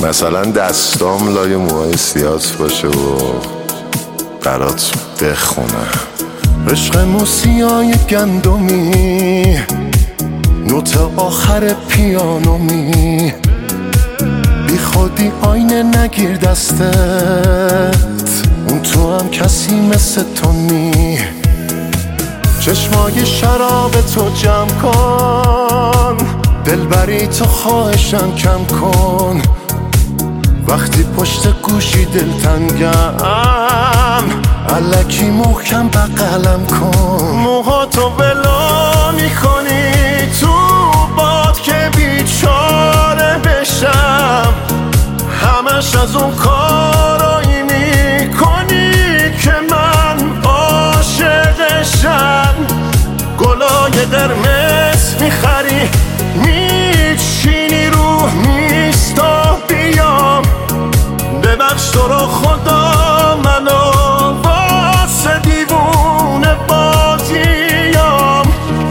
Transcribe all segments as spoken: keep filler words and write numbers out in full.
مثلا دستام لای موهای سیات باشه و برات بخونه. عشق موسیای گندمی، نوت آخر پیانومی، بی خودی آینه نگیر دستت، اون تو هم کسی مثل تو نی. چشمای شراب تو جمع کن، دلبری تو خواهشم کم کن. وقتی پشت گوشی دلتنگم، الکی محکم بغلم کن. موهاتو بلا میکنی تو باد که بیچاره بشم، همش از اون کارایی میکنی که من عاشقشم. گلای قرمز میخری میچینی رو میستا بیام، ببخش تو رو خدا منو واسه دیوونه بازیام.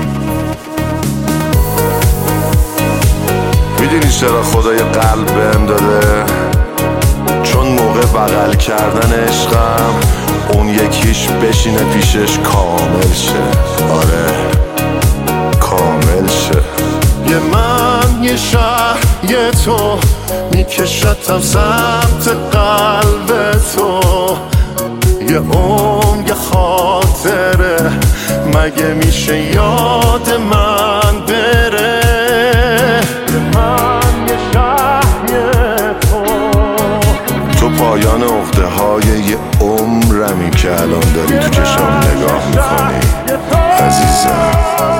میدونی چرا خدا یه قلب بهم داده؟ چون موقع بغل کردن عشقم اون یکیش بشینه پیشش کامل شه. آره کامل شه. یه من یه شهر یه تو میکشتم سمت قلب تو، یه عمر یه خاطره مگه میشه یاد من بره؟ یه من یه شهر یه تو، تو پایان عقده های یه عمرمی که الان داری تو چشام نگاه میکنی عزیزم.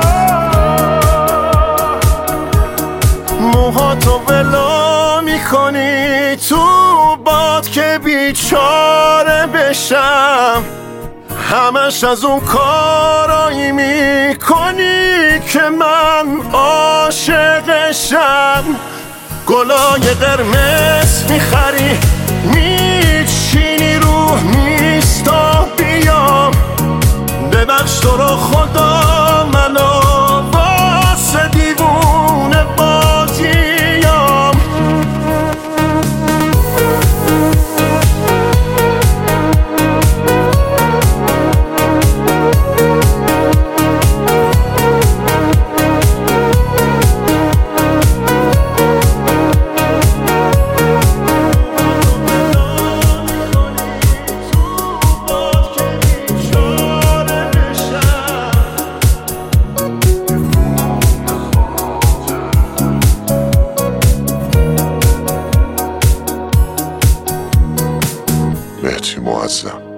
موهاتو بلا میکنی تو باد که بیچاره بشم، همش از اون کارایی میکنی که من عاشقشم. گلای قرمز میخری میچینی رو میستا بیام، ببخش تو رو خدا منو واسه دیوونه بازیام. مهدی معظم.